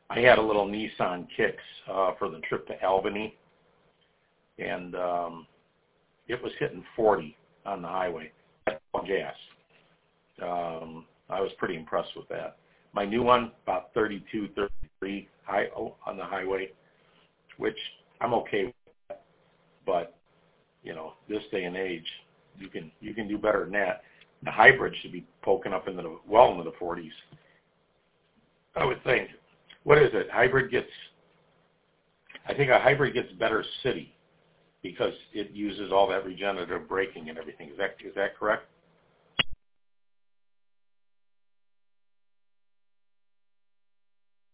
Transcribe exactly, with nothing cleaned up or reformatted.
I had a little Nissan Kicks uh, for the trip to Albany, and um, it was hitting forty on the highway at gas. Um, I was pretty impressed with that. My new one, about thirty-two, thirty-three high, on the highway, which I'm okay with that. But, you know, this day and age, you can you can do better than that. The hybrid should be poking up into the, well into the forties, I would think. What is it? Hybrid gets, I think a hybrid gets better city because it uses all that regenerative braking and everything. Is that is that correct?